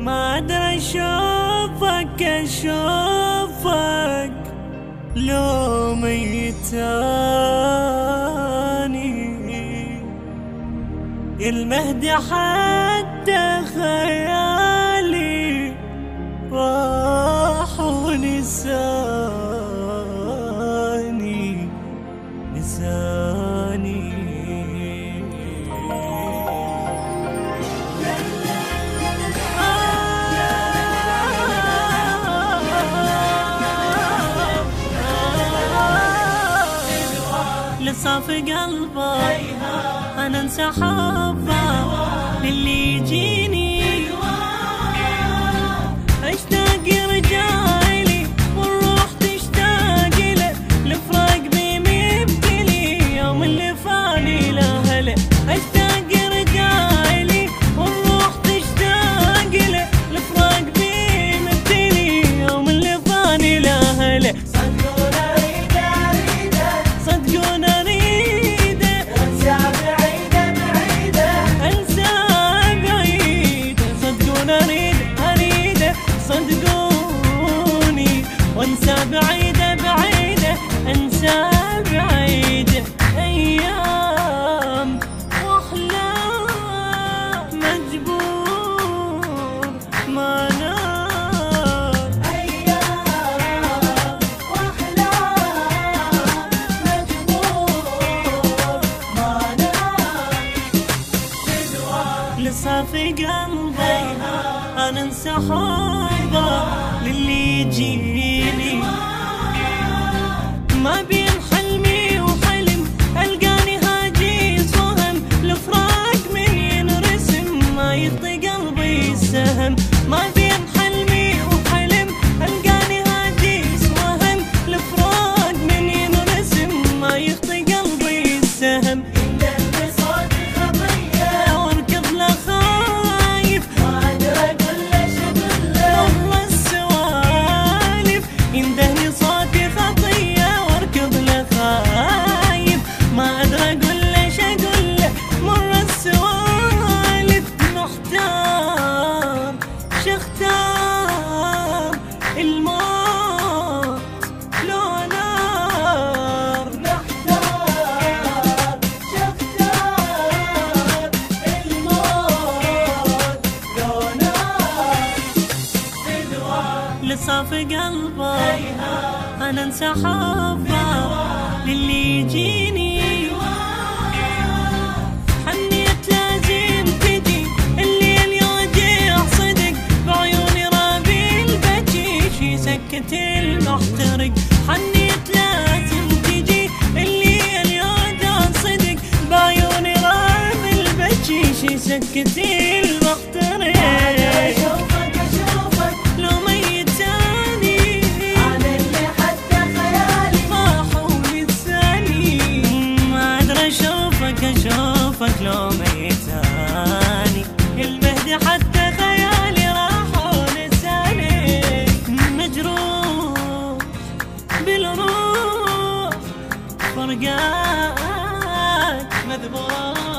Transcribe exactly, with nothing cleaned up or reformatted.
ما ادري اشوفك اشوفك لو ميتاني يا المهدي حتى خيالي راح ونساني نساني. لصاف قلبه أنا انسى حبه للي يجيني اشتاق رجالي والروح تشتاق له الفراق بي مبتلي يوم اللي فاني لاهله اشتاق رجالي والروح تشتاق له الفراق بي مبتلي يوم اللي فاني لاهله. وانسى بعيدة بعيدة انسى بعيدة ايام واحلام مجبور ما نام ايام واحلام مجبور ما نام لصافي قلبه انا انسى حبه للي يجيني ما بين حلمي وحلم القاني هاجيس وهم الفراق من ينرسم ما يخطي قلبي السهم ما بين حلمي وحلم القاني هاجيس وهم الفراق من ينرسم ما يخطي قلبي السهم. شختار الموت لو نار نحتار شختار الموت لو نار لصافي قلبه انا انسى حبه للي يجيني حنيت لازم تجي الليل يوجع صدق بعيوني رابي البجيش سكت المحترق حنيت لازم تجي الليل يوجع صدق بعيوني رابي البجيش سكت المحترق اشوفك اشوفك لو ميتاني انا اللي حتى خيالي راح ولساني ما ادري اشوفك اشوفك لو ميتاني المهدي حتى خيالي راح ولساني مجروح بالروح فرقات مذبوح.